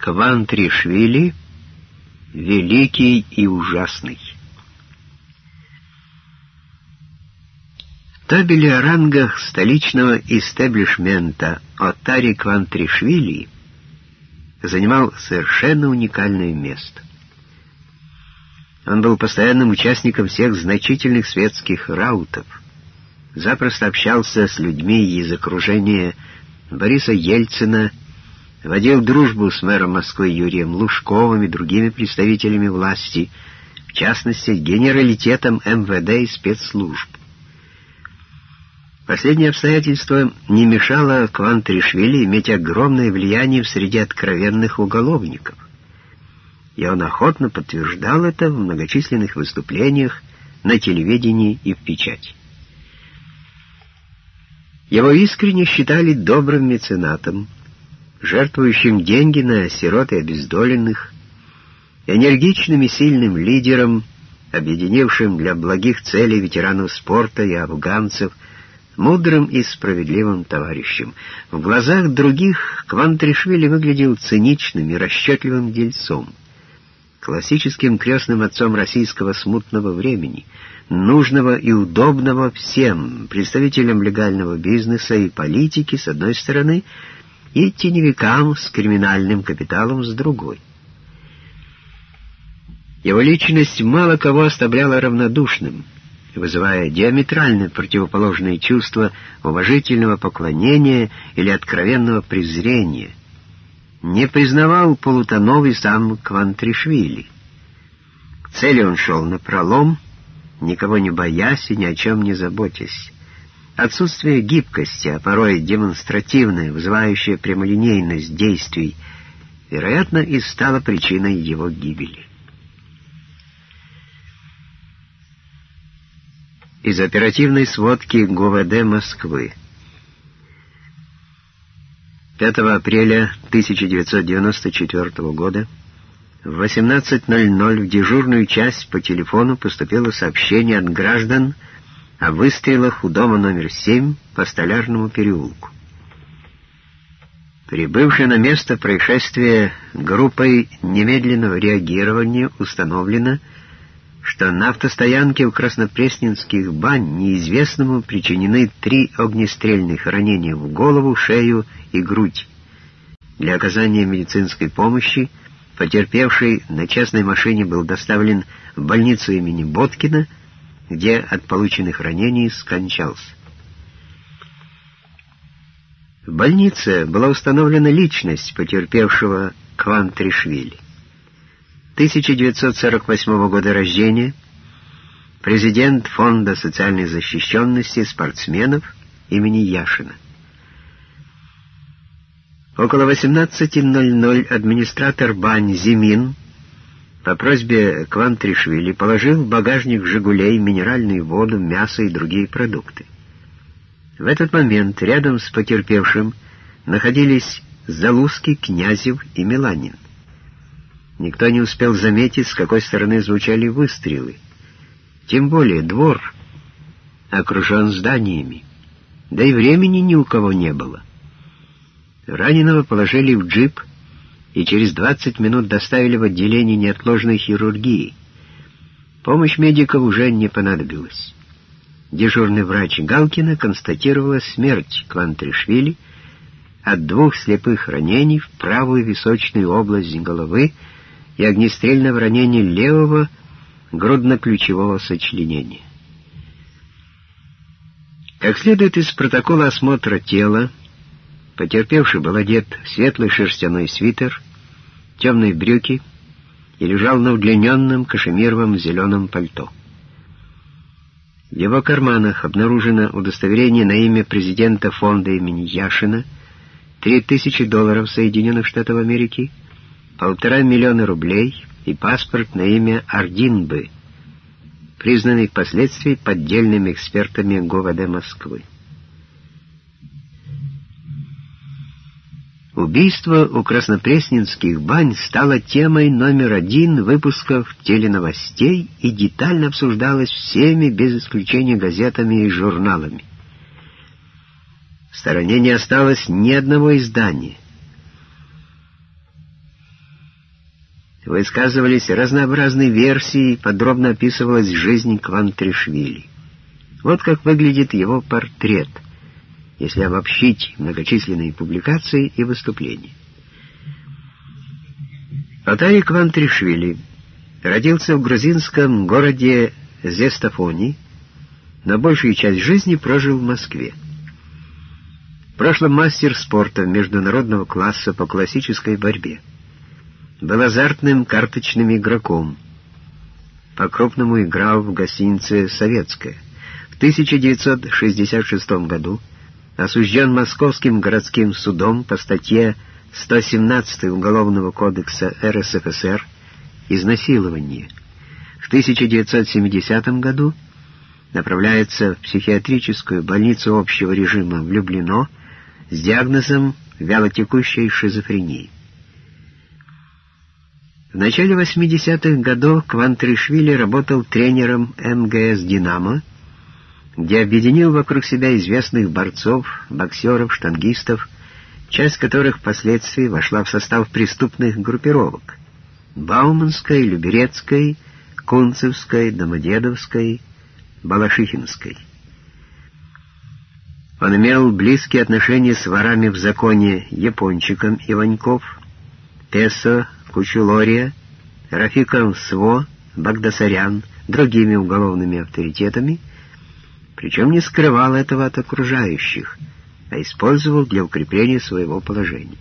Квантришвили, великий и ужасный. В табеле о рангах столичного истеблишмента Оттари Квантришвили занимал совершенно уникальное место. Он был постоянным участником всех значительных светских раутов, запросто общался с людьми из окружения Бориса Ельцина, водил дружбу с мэром Москвы Юрием Лужковым и другими представителями власти, в частности, генералитетом МВД и спецслужб. Последнее обстоятельство не мешало Квантришвили иметь огромное влияние в среде откровенных уголовников, и он охотно подтверждал это в многочисленных выступлениях на телевидении и в печати. Его искренне считали добрым меценатом, жертвующим деньги на сирот и обездоленных, энергичным и сильным лидером, объединившим для благих целей ветеранов спорта и афганцев, мудрым и справедливым товарищем. В глазах других Квантришвили выглядел циничным и расчетливым дельцом, классическим крестным отцом российского смутного времени, нужного и удобного всем, представителям легального бизнеса и политики с одной стороны, и теневикам с криминальным капиталом с другой. Его личность мало кого оставляла равнодушным, вызывая диаметрально противоположные чувства уважительного поклонения или откровенного презрения. Не признавал полутонов и сам Квантришвили. К цели он шел напролом, никого не боясь и ни о чем не заботясь. Отсутствие гибкости, а порой демонстративная, вызывающая прямолинейность действий, вероятно, и стало причиной его гибели. Из оперативной сводки ГУВД Москвы. 5 апреля 1994 года в 18:00 в дежурную часть по телефону поступило сообщение от граждан о выстрелах у дома номер 7 по Столярному переулку. Прибывшей на место происшествия группой немедленного реагирования установлено, что на автостоянке у Краснопресненских бань неизвестному причинены 3 огнестрельных ранения в голову, шею и грудь. Для оказания медицинской помощи потерпевший на частной машине был доставлен в больницу имени Боткина, где от полученных ранений скончался. В больнице была установлена личность потерпевшего Квантришвили. 1948 года рождения, президент Фонда социальной защищенности спортсменов имени Яшина. Около 18:00 администратор бань Зимин по просьбе Квантришвили положил в багажник «Жигулей» минеральную воду, мясо и другие продукты. В этот момент рядом с потерпевшим находились Залузский, Князев и Миланин. Никто не успел заметить, с какой стороны звучали выстрелы. Тем более двор окружен зданиями, да и времени ни у кого не было. Раненого положили в джип и через 20 минут доставили в отделение неотложной хирургии. Помощь медиков уже не понадобилась. Дежурный врач Галкина констатировала смерть Квантришвили от 2 слепых ранений в правую височную область головы и огнестрельного ранения левого грудно-ключевого сочленения. Как следует из протокола осмотра тела, потерпевший был одет в светлый шерстяной свитер, темные брюки и лежал на удлиненном кашемировом зеленом пальто. В его карманах обнаружено удостоверение на имя президента фонда имени Яшина, $3000 Соединенных Штатов Америки, 1,5 миллиона рублей и паспорт на имя Ардинбы, признанный впоследствии поддельными экспертами ГУВД Москвы. Убийство у Краснопресненских бань стало темой номер 1 выпусков теленовостей и детально обсуждалось всеми, без исключения газетами и журналами. В стороне не осталось ни одного издания. высказывались разнообразные версии, подробно описывалась жизнь Квантришвили. Вот как выглядит его портрет, если обобщить многочисленные публикации и выступления. Отари Квантришвили родился в грузинском городе Зестафони, но большую часть жизни прожил в Москве. В прошлом мастер спорта международного класса по классической борьбе. Был азартным карточным игроком. По-крупному играл в гостинице «Советская». В 1966 году осужден Московским городским судом по статье 117 Уголовного кодекса РСФСР «Изнасилование». В 1970 году направляется в психиатрическую больницу общего режима в Люблино с диагнозом вялотекущей шизофрении. В начале 80-х годов Квантришвили работал тренером МГС «Динамо», где объединил вокруг себя известных борцов, боксеров, штангистов, часть которых впоследствии вошла в состав преступных группировок — Бауманской, Люберецкой, Кунцевской, Домодедовской, Балашихинской. Он имел близкие отношения с ворами в законе Япончиком Иваньков, Песо, Кучулория, Рафиком Сво, Багдасарян, другими уголовными авторитетами, причем не скрывал этого от окружающих, а использовал для укрепления своего положения.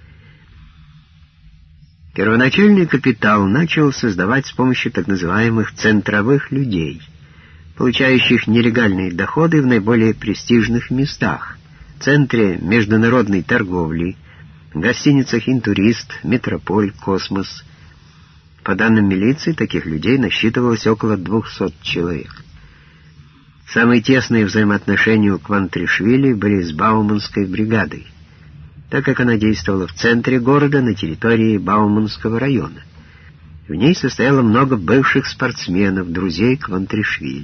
Первоначальный капитал начал создавать с помощью так называемых «центровых людей», получающих нелегальные доходы в наиболее престижных местах — центре международной торговли, гостиницах «Интурист», «Метрополь», «Космос». По данным милиции, таких людей насчитывалось около 200 человек. Самые тесные взаимоотношения у Квантришвили были с Бауманской бригадой, так как она действовала в центре города на территории Бауманского района. В ней состояло много бывших спортсменов, друзей Квантришвили.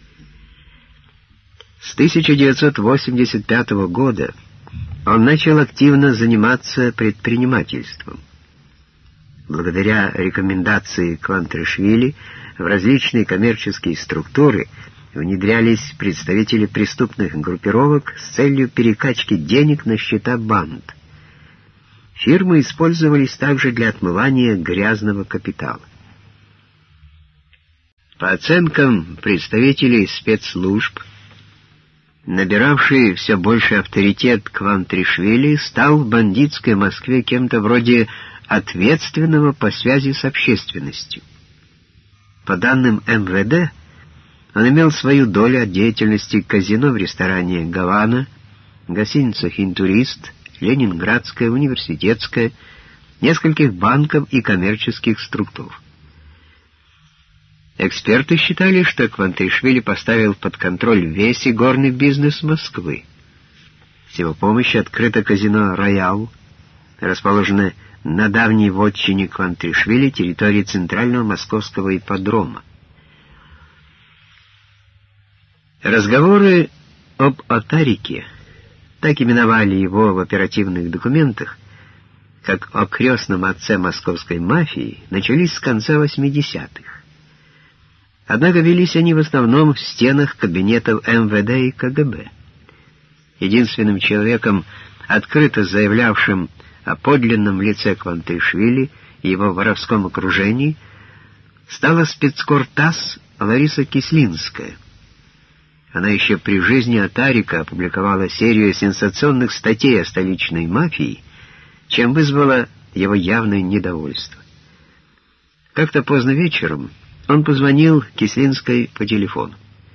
С 1985 года он начал активно заниматься предпринимательством. Благодаря рекомендации Квантришвили в различные коммерческие структуры внедрялись представители преступных группировок с целью перекачки денег на счета банд. Фирмы использовались также для отмывания грязного капитала. По оценкам представителей спецслужб, набиравший все больше авторитет Квантришвили стал в бандитской Москве кем-то вроде ответственного по связи с общественностью. По данным МВД, он имел свою долю от деятельности казино в ресторане «Гавана», гостиницах «Интурист», «Ленинградская», «Университетская», нескольких банков и коммерческих структур. Эксперты считали, что Квантришвили поставил под контроль весь игорный бизнес Москвы. С его помощью открыто казино «Роял», расположенное на давней вотчине Квантришвили территории центрального московского ипподрома. Разговоры об Отарике, так именовали его в оперативных документах, как о крестном отце московской мафии, начались с конца 80-х. Однако велись они в основном в стенах кабинетов МВД и КГБ. Единственным человеком, открыто заявлявшим о подлинном лице Квантришвили и его воровском окружении, стала спецкор ТАСС Лариса Кислинская. Она еще при жизни Отарика опубликовала серию сенсационных статей о столичной мафии, чем вызвала его явное недовольство. Как-то поздно вечером он позвонил Кислинской по телефону.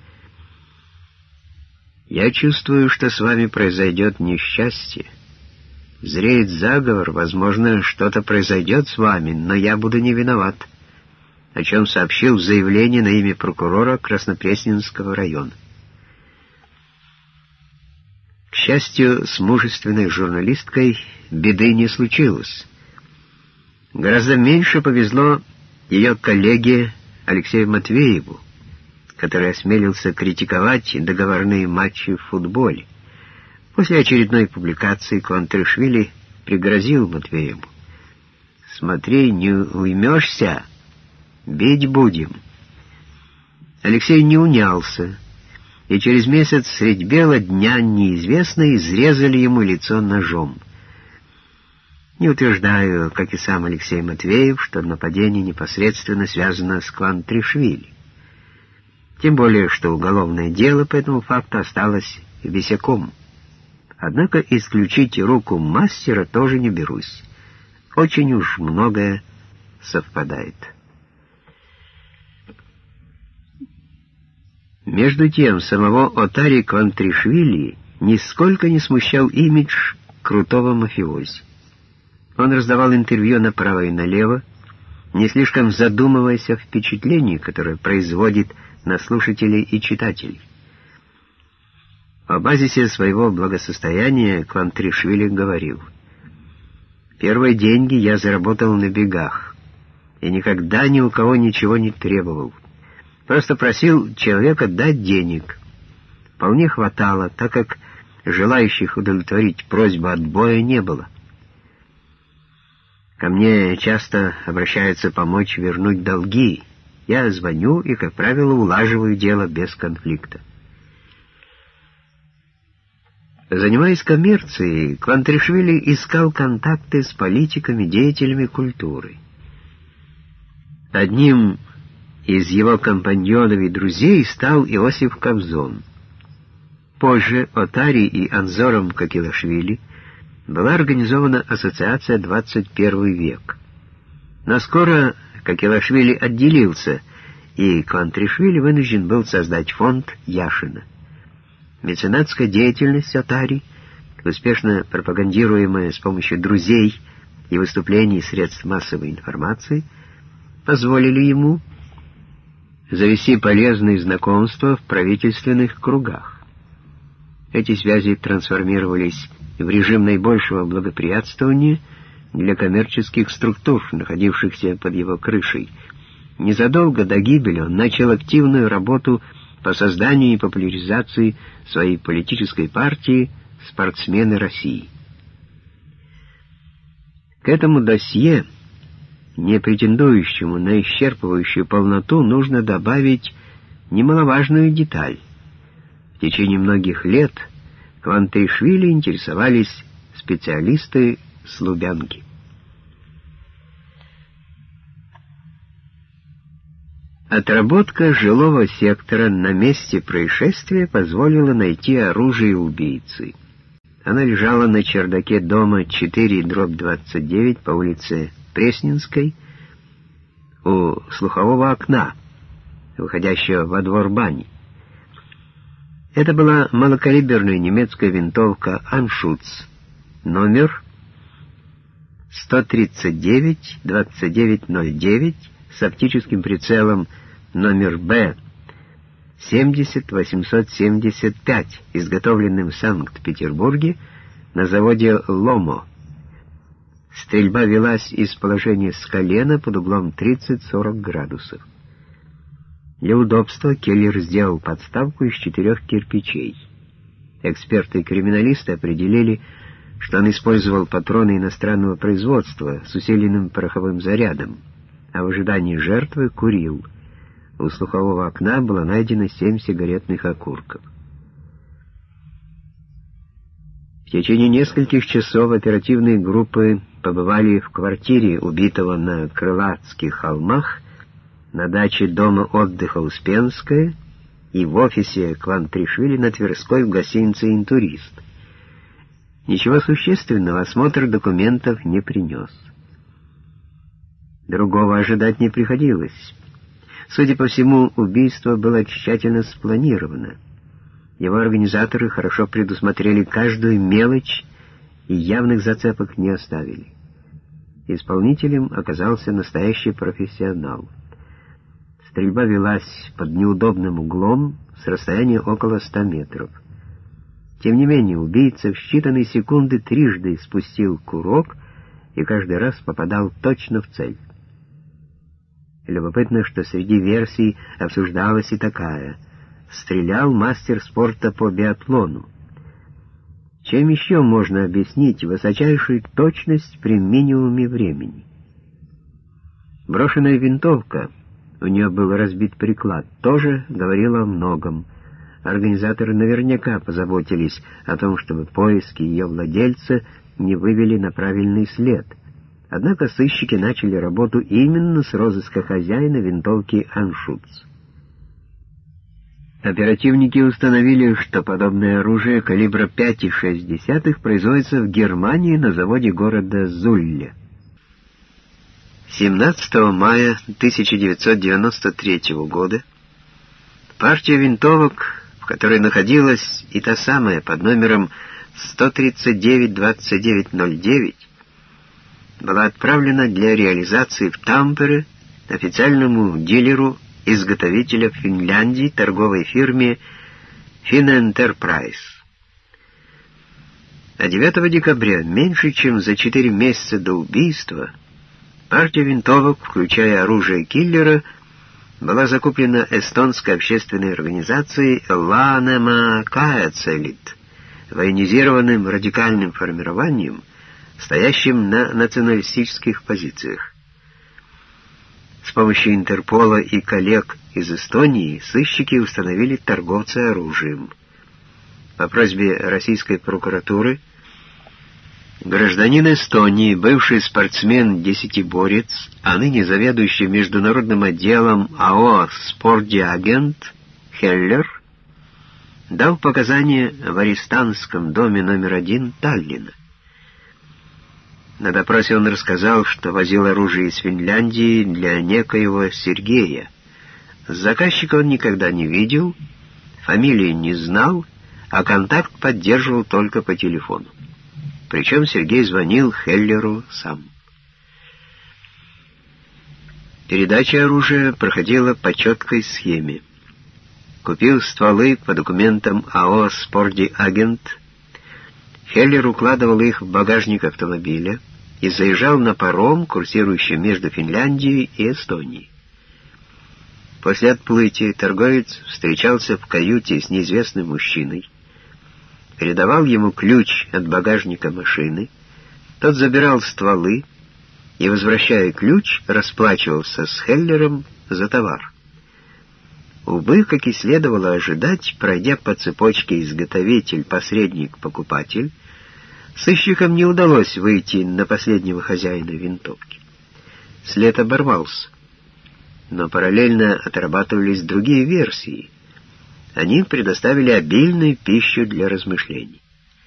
«Я чувствую, что с вами произойдет несчастье. Зреет заговор, возможно, что-то произойдет с вами, но я буду не виноват», о чем сообщил в заявлении на имя прокурора Краснопресненского района. К счастью, с мужественной журналисткой беды не случилось. Гораздо меньше повезло ее коллеге Алексею Матвееву, который осмелился критиковать договорные матчи в футболе. После очередной публикации Квантришвили пригрозил Матвееву: Смотри, не уймешься, бить будем». Алексей не унялся, и через месяц средь бела дня неизвестно изрезали ему лицо ножом. Не утверждаю, как и сам Алексей Матвеев, что нападение непосредственно связано с Квантришвили. Тем более, что уголовное дело по этому факту осталось висяком. Однако исключить руку мастера тоже не берусь. Очень уж многое совпадает. Между тем, самого Отари Квантришвили нисколько не смущал имидж крутого мафиози. Он раздавал интервью направо и налево, не слишком задумываясь о впечатлении, которое производит на слушателей и читателей. О базисе своего благосостояния Квантришвили говорил: «Первые деньги я заработал на бегах, и никогда ни у кого ничего не требовал. Просто просил человека дать денег. Вполне хватало, так как желающих удовлетворить просьбу отбоя не было. Ко мне часто обращаются помочь вернуть долги. Я звоню и, как правило, улаживаю дело без конфликта». Занимаясь коммерцией, Квантришвили искал контакты с политиками, деятелями культуры. Одним из его компаньонов и друзей стал Иосиф Кобзон. Позже Отари и Анзором Кокилашвили была организована ассоциация «21 век». Но скоро Кокилашвили отделился, и Квантришвили вынужден был создать фонд Яшина. Меценатская деятельность Отари, успешно пропагандируемая с помощью друзей и выступлений средств массовой информации, позволили ему завести полезные знакомства в правительственных кругах. Эти связи трансформировались в режим наибольшего благоприятствования для коммерческих структур, находившихся под его крышей. Незадолго до гибели он начал активную работу по созданию и популяризации своей политической партии «Спортсмены России». К этому досье, не претендующему на исчерпывающую полноту, нужно добавить немаловажную деталь. В течение многих лет Квантришвили интересовались специалисты с Лубянки. Отработка жилого сектора на месте происшествия позволила найти оружие убийцы. Она лежала на чердаке дома 4/29 по улице Пресненской у слухового окна, выходящего во двор бани. Это была малокалиберная немецкая винтовка «Аншуц», номер 139-2909 с оптическим прицелом номер Б 70-875, изготовленным в Санкт-Петербурге на заводе «Ломо». Стрельба велась из положения с колена под углом 30-40 градусов. Для удобства Келлер сделал подставку из 4 кирпичей. Эксперты и криминалисты определили, что он использовал патроны иностранного производства с усиленным пороховым зарядом, а в ожидании жертвы курил. У слухового окна было найдено 7 сигаретных окурков. В течение нескольких часов оперативные группы побывали в квартире убитого на Крылатских холмах, на даче дома отдыха Успенская и в офисе Квантришвили на Тверской в гостинице «Интурист». Ничего существенного осмотр документов не принес. Другого ожидать не приходилось. Судя по всему, убийство было тщательно спланировано. Его организаторы хорошо предусмотрели каждую мелочь и явных зацепок не оставили. Исполнителем оказался настоящий профессионал. Стрельба велась под неудобным углом с расстояния около 100 метров. Тем не менее, убийца в считанные секунды трижды спустил курок и каждый раз попадал точно в цель. Любопытно, что среди версий обсуждалась и такая: стрелял мастер спорта по биатлону. Чем еще можно объяснить высочайшую точность при минимуме времени? Брошенная винтовка, у нее был разбит приклад, тоже говорила о многом. Организаторы наверняка позаботились о том, чтобы поиски ее владельца не вывели на правильный след. Однако сыщики начали работу именно с розыска хозяина винтовки «Аншутц». Оперативники установили, что подобное оружие калибра 5,6 производится в Германии на заводе города Зулле. 17 мая 1993 года партия винтовок, в которой находилась и та самая под номером 139-2909, была отправлена для реализации в Тампере официальному дилеру-изготовителя в Финляндии торговой фирме Finenterprise. А 9 декабря, меньше чем за 4 месяца до убийства, партия винтовок, включая оружие киллера, была закуплена эстонской общественной организацией «Ланема Каэцелит», военизированным радикальным формированием, стоящим на националистических позициях. С помощью Интерпола и коллег из Эстонии сыщики установили торговца оружием. По просьбе российской прокуратуры гражданин Эстонии, бывший спортсмен-десятиборец, а ныне заведующий международным отделом АО «Спортдиагент» Хеллер, дал показания в арестантском доме номер 1 Таллина. На допросе он рассказал, что возил оружие из Финляндии для некоего Сергея. Заказчика он никогда не видел, фамилии не знал, а контакт поддерживал только по телефону. Причем Сергей звонил Хеллеру сам. Передача оружия проходила по четкой схеме. Купил стволы по документам АО «Спортдиагент», Хеллер укладывал их в багажник автомобиля и заезжал на паром, курсирующий между Финляндией и Эстонией. После отплытия торговец встречался в каюте с неизвестным мужчиной, передавал ему ключ от багажника машины, тот забирал стволы и, возвращая ключ, расплачивался с Хеллером за товар. Увы, как и следовало ожидать, пройдя по цепочке изготовитель, посредник, покупатель, сыщикам не удалось выйти на последнего хозяина винтовки. След оборвался, но параллельно отрабатывались другие версии. Они предоставили обильную пищу для размышлений.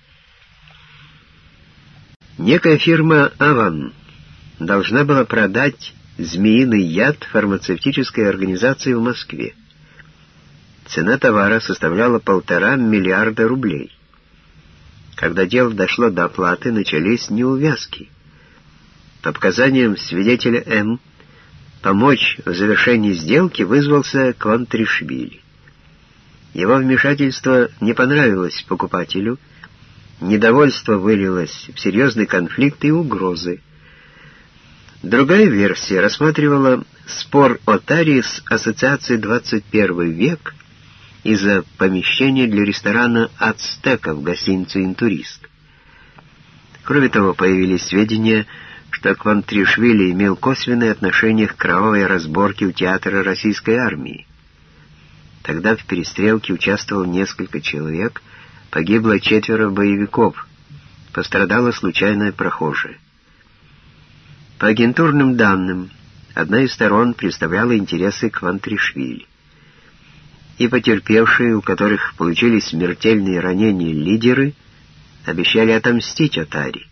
Некая фирма «Аван» должна была продать змеиный яд фармацевтической организации в Москве. Цена товара составляла 1,5 миллиарда рублей. Когда дело дошло до оплаты, начались неувязки. По показаниям свидетеля М., помочь в завершении сделки вызвался Квантришвили. Его вмешательство не понравилось покупателю, недовольство вылилось в серьезный конфликт и угрозы. Другая версия рассматривала спор Отари с Ассоциацией «21 век» из-за помещения для ресторана «Ацтека» в гостинице «Интурист». Кроме того, появились сведения, что Квантришвили имел косвенное отношение к кровавой разборке у театра российской армии. Тогда в перестрелке участвовало несколько человек, погибло 4 боевиков, пострадала случайная прохожая. По агентурным данным, одна из сторон представляла интересы Квантришвили. И потерпевшие, у которых получили смертельные ранения лидеры, обещали отомстить Отари.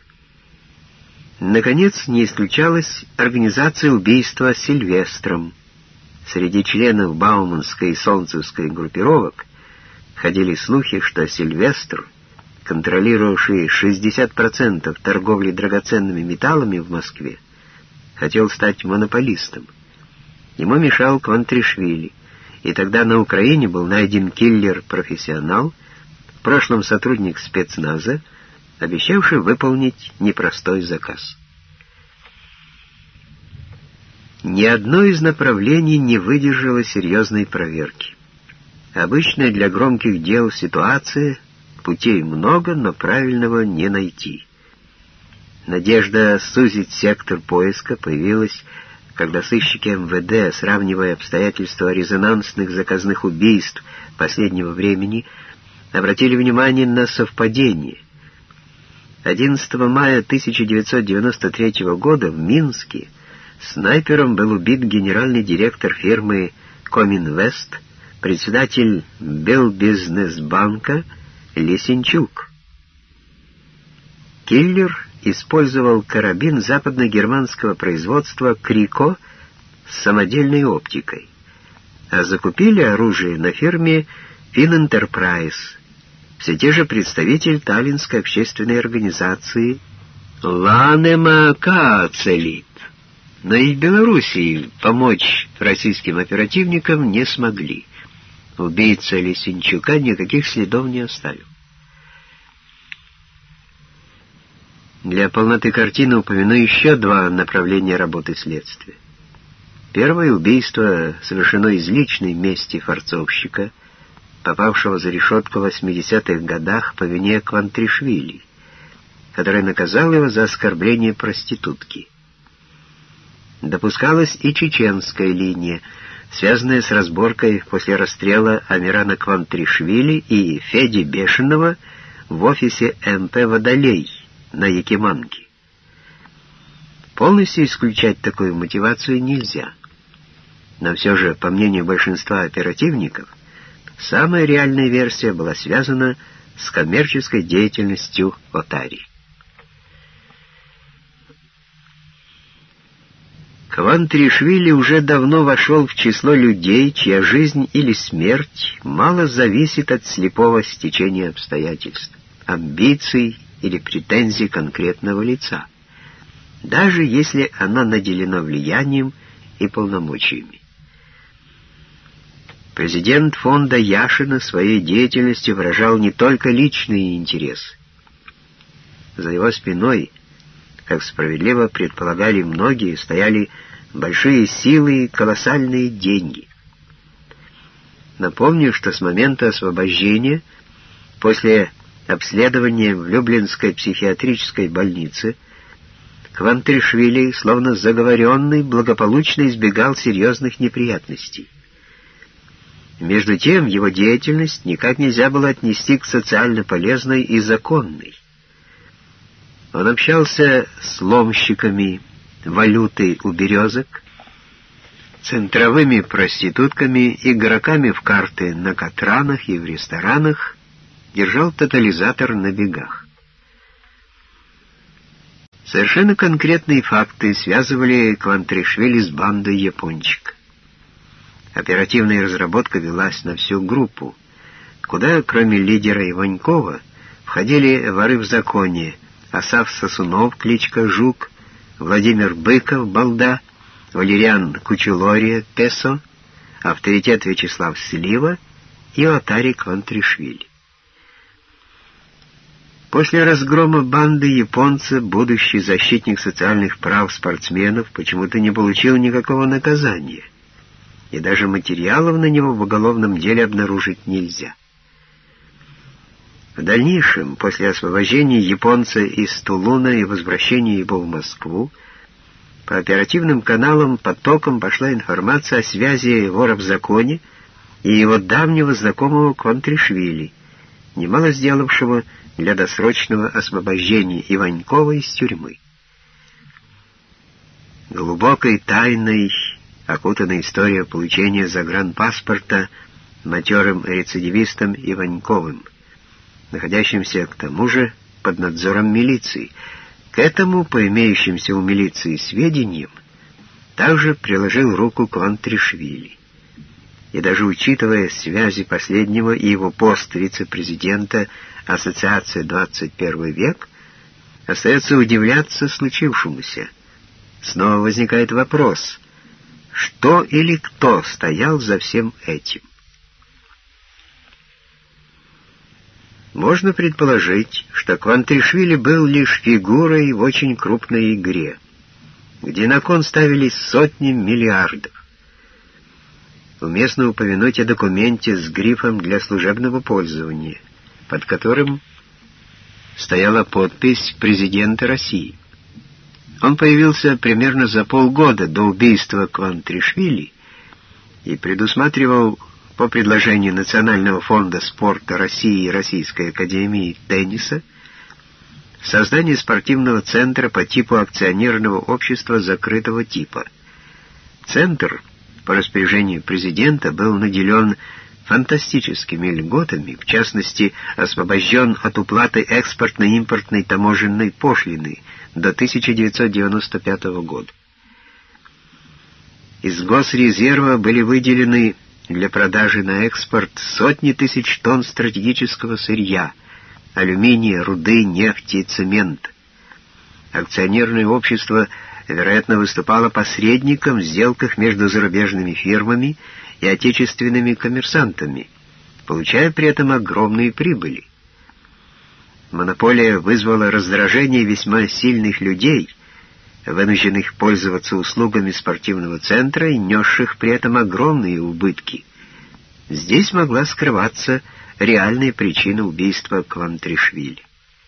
Наконец, не исключалась организация убийства Сильвестром. Среди членов Бауманской и Солнцевской группировок ходили слухи, что Сильвестр, контролировавший 60% торговли драгоценными металлами в Москве, хотел стать монополистом. Ему мешал Квантришвили, и тогда на Украине был найден киллер-профессионал, в прошлом сотрудник спецназа, обещавший выполнить непростой заказ. Ни одно из направлений не выдержало серьезной проверки. Обычная для громких дел ситуация, путей много, но правильного не найти. Надежда сузить сектор поиска появилась, когда сыщики МВД, сравнивая обстоятельства резонансных заказных убийств последнего времени, обратили внимание на совпадение. 11 мая 1993 года в Минске снайпером был убит генеральный директор фирмы «Коминвест», председатель Белбизнесбанка Лисенчук. Киллер использовал карабин западно-германского производства «Крико» с самодельной оптикой, а закупили оружие на фирме «Финэнтерпрайз», все те же представитель таллинской общественной организации «Ланема Каацелит». Но и в Белоруссии помочь российским оперативникам не смогли. Убийца Лисенчука никаких следов не оставил. Для полноты картины упомяну еще два направления работы следствия. Первое — убийство совершено из личной мести форцовщика, попавшего за решетку в 80-х годах по вине Квантришвили, который наказал его за оскорбление проститутки. Допускалась и чеченская линия, связанная с разборкой после расстрела Амирана Квантришвили и Феди Бешеного в офисе МП «Водолей» на Якиманке. Полностью исключать такую мотивацию нельзя. Но все же, по мнению большинства оперативников, самая реальная версия была связана с коммерческой деятельностью Отари. Квантришвили уже давно вошел в число людей, чья жизнь или смерть мало зависит от слепого стечения обстоятельств, амбиций или претензий конкретного лица, даже если оно наделено влиянием и полномочиями. Президент фонда Яшина своей деятельностью выражал не только личные интересы. За его спиной, как справедливо предполагали многие, стояли большие силы и колоссальные деньги. Напомню, что с момента освобождения, после обследования в Люблинской психиатрической больнице, Квантришвили, словно заговоренный, благополучно избегал серьезных неприятностей. Между тем, его деятельность никак нельзя было отнести к социально полезной и законной. Он общался с ломщиками валюты у березок, центровыми проститутками, игроками в карты на катранах и в ресторанах, держал тотализатор на бегах. Совершенно конкретные факты связывали Квантришвили с бандой «Япончик». Оперативная разработка велась на всю группу, куда, кроме лидера Иванькова, входили воры в законе: Асаф Сосунов, кличка Жук, Владимир Быков, Балда, Валериан Кучулория, Песо, авторитет Вячеслав Слива и Отари Квантришвили. После разгрома банды японца будущий защитник социальных прав спортсменов почему-то не получил никакого наказания, и даже материалов на него в уголовном деле обнаружить нельзя. В дальнейшем, после освобождения японца из Тулуна и возвращения его в Москву, по оперативным каналам потоком пошла информация о связи вора в законе и его давнего знакомого Квантришвили, немало сделавшего для досрочного освобождения Иванькова из тюрьмы. Глубокой тайной окутана история получения загранпаспорта матерым рецидивистом Иваньковым, находящимся к тому же под надзором милиции. К этому, по имеющимся у милиции сведениям, также приложил руку Квантришвили. И даже учитывая связи последнего и его пост вице-президента Ассоциации «21 век», остается удивляться случившемуся. Снова возникает вопрос: что или кто стоял за всем этим? Можно предположить, что Квантришвили был лишь фигурой в очень крупной игре, где на кон ставились сотни миллиардов. Уместно упомянуть о документе с грифом «для служебного пользования», под которым стояла подпись президента России. Он появился примерно за полгода до убийства Квантришвили и предусматривал, по предложению Национального фонда спорта России и Российской академии тенниса, создание спортивного центра по типу акционерного общества закрытого типа. Центр, по распоряжению президента, был наделен фантастическими льготами, в частности, освобожден от уплаты экспортно-импортной таможенной пошлины до 1995 года. Из госрезерва были выделены для продажи на экспорт сотни тысяч тонн стратегического сырья, алюминия, руды, нефти и цемента. Акционерное общество, вероятно, выступало посредником в сделках между зарубежными фирмами и отечественными коммерсантами, получая при этом огромные прибыли. Монополия вызвала раздражение весьма сильных людей, вынужденных пользоваться услугами спортивного центра и несших при этом огромные убытки. Здесь могла скрываться реальная причина убийства Квантришвили.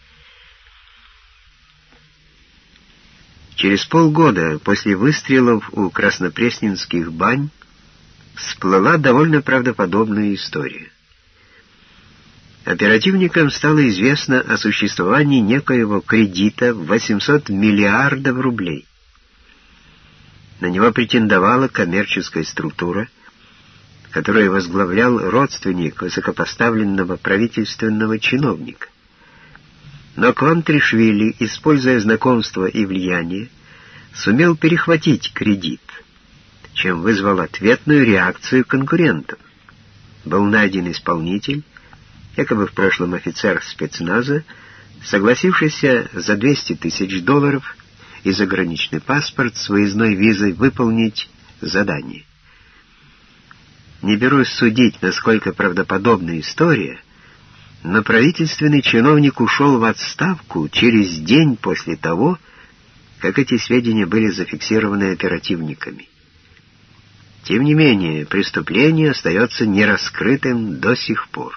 Через полгода после выстрелов у краснопресненских бань всплыла довольно правдоподобная история. Оперативникам стало известно о существовании некоего кредита в 800 миллиардов рублей. На него претендовала коммерческая структура, которую возглавлял родственник высокопоставленного правительственного чиновника. Но Квантришвили, используя знакомство и влияние, сумел перехватить кредит, чем вызвал ответную реакцию конкурентов. Был найден исполнитель, якобы в прошлом офицер спецназа, согласившийся за $200 тысяч и заграничный паспорт с выездной визой выполнить задание. Не берусь судить, насколько правдоподобна история, но правительственный чиновник ушел в отставку через день после того, как эти сведения были зафиксированы оперативниками. Тем не менее, преступление остается нераскрытым до сих пор.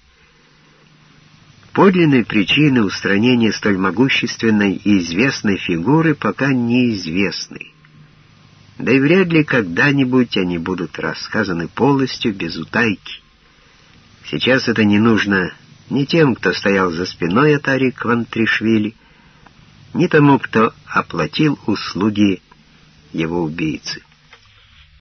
Подлинные причины устранения столь могущественной и известной фигуры пока неизвестны. Да и вряд ли когда-нибудь они будут рассказаны полностью, без утайки. Сейчас это не нужно ни тем, кто стоял за спиной Атари Квантришвили, ни тому, кто оплатил услуги его убийцы.